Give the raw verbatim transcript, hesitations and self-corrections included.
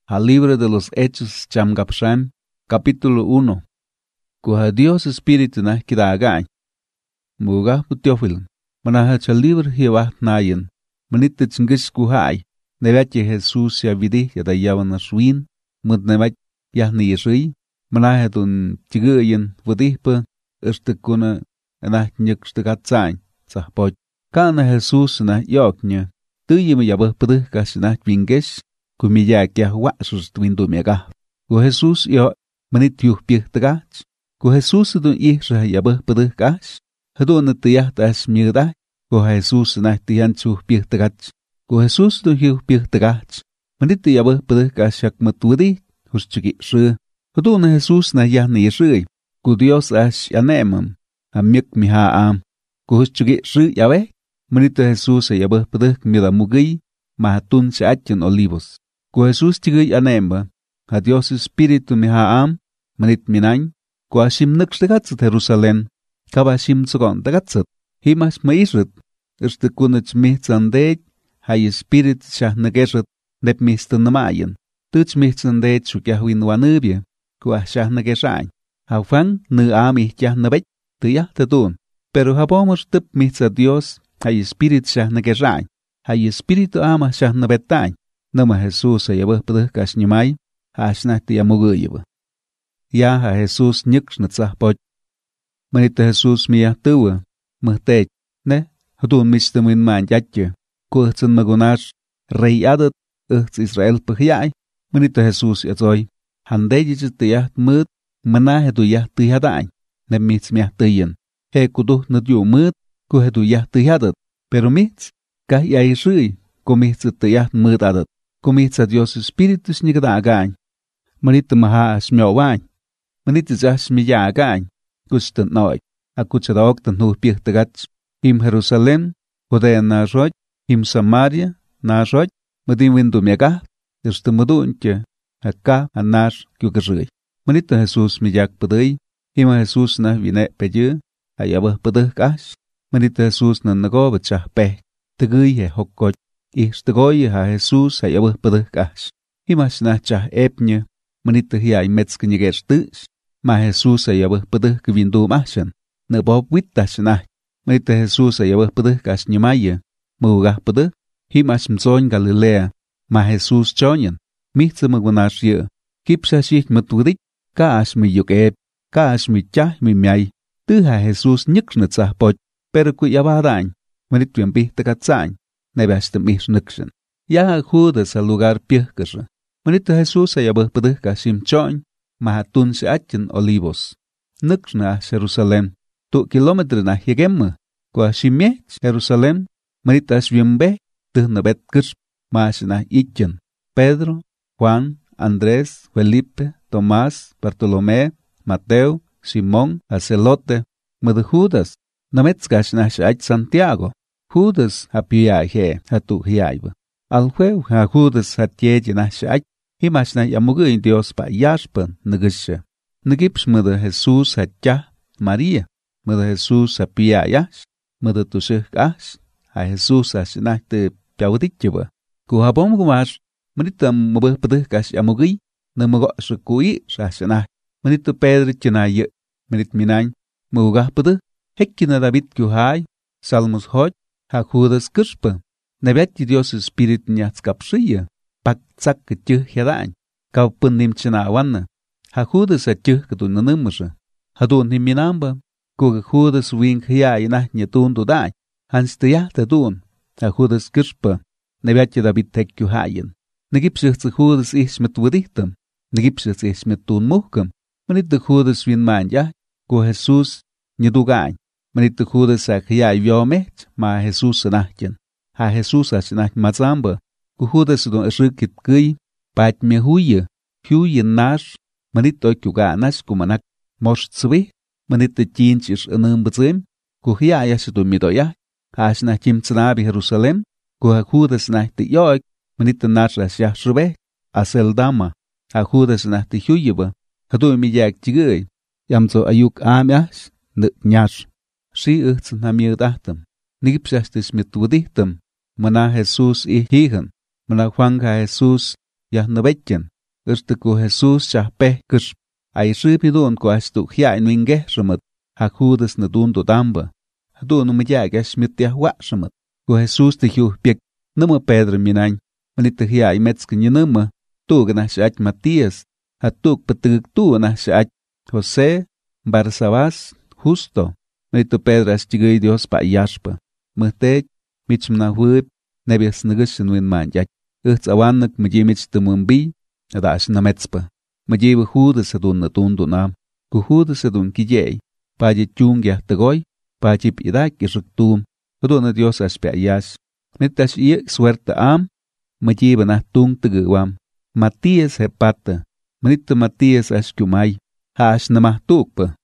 Al libro de los Hechos Chamgapsham, capítulo uno. Cuha Dios Espíritu na kidagain. Muga putiofil. Manahacha libro hiwa nayen. Manita chingis kuhai. Nevache Jesús ya vidi ya dayawan aswin. Mud nevach ya ni yesui. Manahatun chigayen wadihpa. Este kuna na nyek stekatsain. Sahpoch. Kana Jesús na yoknya. Tuyima yabah pedih kasina vingesh. Kumiya kia wasus twindu mega. Ku Jesús yo manit yuh pih tegach. Ku Jesús dun ihra yabah pedih kash. Hadun tiyah tas mirda. Ku Jesús na tiyan chuh pih tegach. Ku Jesús dun yuh pih tegach. Manit yabah pedih kasyak matudi. Hus chiki shre. Hadun Jesús na yah ni shre. Ku Dios ash yanemam. Amik miha am. Ku hus chiki shre yawe. Manit Jesús yabah pedih mira mugi. Mahatun se achen olivos. Ku Jesús tigay anemba, a Dios Espíritu mihaam, manit minañ, ku ashim nukshtagatsit Jerusalén, kabashim tsugon tagatsit, himas maisrit, erste kunach mihtsandej, hay Espíritu shah nagesrit, nep mihstanamayan, tuch mihtsandej shukyahwin wanubia, ku ashah nageshañ, hawfang nu ami kyah nabech, tuyah tatun, pero habomos tup mihtsa Dios, hay Espíritu shah nageshañ, hay Espíritu ama shah nabetañ, Nama Jesús a yabah pedih kash nyamay, hash na ti amugu yabah. Ya ha Jesús nyik natsah poch. Manita Jesús miyah tuwa, muhtej, ne, hadun michtamin man yatya, kuhtsan magunash, rey adat, uhts Israel pahyay, manita Jesús yatsoy, handejit tiyah mud, manahedu yah tiyadañ, ne mitz miyah tiyan, he kuduh nadyu mud, kuhedu yah tiyadat, pero mitz, kah yay shuy, kumitz tiyah mud adat. Kumitza Dios Espíritu snigadaagañ. Manita maha smiowañ. Manita zah smiyaagañ. Kustan noy. Akuchadok tan hu pihtagach. Him Jerusalén. Judea na roj. Him Samaria. Na roj. Madim windu miagah. Erste madunche. Haka anash kyukarrui. Manita Jesús miyak paday. Hima Jesús na vine peye. Hayabah padah kash. Manita Jesús na nago bachah peh. Tagay he hokkoch. Ichtagoy ha Jesús hay abah pedih kash. Himas na chah epnya. Manita hi ay metzke nyegesh tush. Ma Jesús hay abah pedih kvindu mashan. Na bob wittash na. Manita Jesús hay abah pedih kash nyamaya. Mugah pedih. Himas mzoin Galilea. Ma Jesús chonyan. Mihtza magwanash ye. Kipsha shich matudik. Kaash mi yuk ep. Kaash mi chah mi miay. Tu ha Jesús nyik natsah poch. Pero ku yabadañ. Manit viambih takatsañ. Nebastem ich nixen. Ya Judas al lugar piehkasha. Manita Jesús ay abah pedih kashim choñ. Mahatun se achen olivos. Nixna a Jerusalén. Tu kilometre na yegemma. Kwa shimiech Jerusalén. Manita ashviembe. Tuh nabet kish. Mash na ichen. Pedro, Juan, Andrés, Felipe, Tomás, Bartolomé, Mateo, Simón, Acelote. Mada Judas. Nametskash na shach Santiago. Judas hapia he hatu hiaiba. Al huev ha Judas hatieje na shach. Himas na yamugu in Dios pa yashpan nagasha. Nagips mada Jesús hatya María. Mada Jesús hapia yash. Mada tushik ash. Ha Jesús ashinah te piaudikjiba. Kuhabom gumash. Manita mabah pedih kash yamugi. Na mago shakui shashinah. Manita Pedro chinaye. Manit minañ. Mugah pedih. Hekkina David kuhai. Salmos hoj. Ha Judas kirspa. Nebeti Dios Espíritu nyatskapshiya. Pak tsak kituh hiadañ. Kau pundim chinawanna. Ha Judas a tuh katu nanummasha. Hadun himinamba. Kuga Judas wing hiay nah nyatun dudañ. Hans tiyah tadun. Ha Judas kirspa. Nebeti David tek kuhayan. Negipshich Judas ish met wadichtam. Negipshich ish met tun muhkam. Manit de Judas win man ya. Ku Jesús nyadugañ. Manita Judas a hiay viomech, ma Jesús anahjan. Ha Jesús a sinah mazamba. Ku Judas don esrikit kuy, pat me huye, huye nash, manito kyuga nash kumanak, mosh tswe, manita chinch is anumbatzim, ku hiay asido midoya, ha sinah chim tsanabi Jerusalem, ku ha Judas nah ti yoik, manita nash as yahshube, aseldama, ha Judas nah ti huyeba, hadu miyak chigay, yamzo ayuk amyash, nyash. Si uchts na mir dachtem. Nigipsastis mit wudichtem. Mana Jesús i higen. Mana Juan ha Jesús yah nabetjen. Este ku Jesús cha peh kish. Ay shipi doon ku ashtu hiay nuingeh shamat. Ha Judas na doon do damba. Ha doon numayag ash mitya wa shamat. Ku Jesús te hiu piek. Nama Pedro minañ. Manita hiay metzke nyanama. Tuga na shaach Matías. Ha tuk patug tu na shaach José, Barsabás, Justo. Manita Pedro ash chigay Dios pa yashpa. Muhtej, mich mna huip, nebias nagish nuin manjak. Uchts awanak majimich tumumbi, adash na metzpa. Majiba Judas adun na tundu nam. Ku Judas adun kijay. Paji chungya tagoy, paji pidak ishuktum. Adun na Dios ash pa yash. Mitash iek suerte am, majiba na tung tagawam. Matías hepata. Manita Matías ash kumay. Ha ash namah tukpa.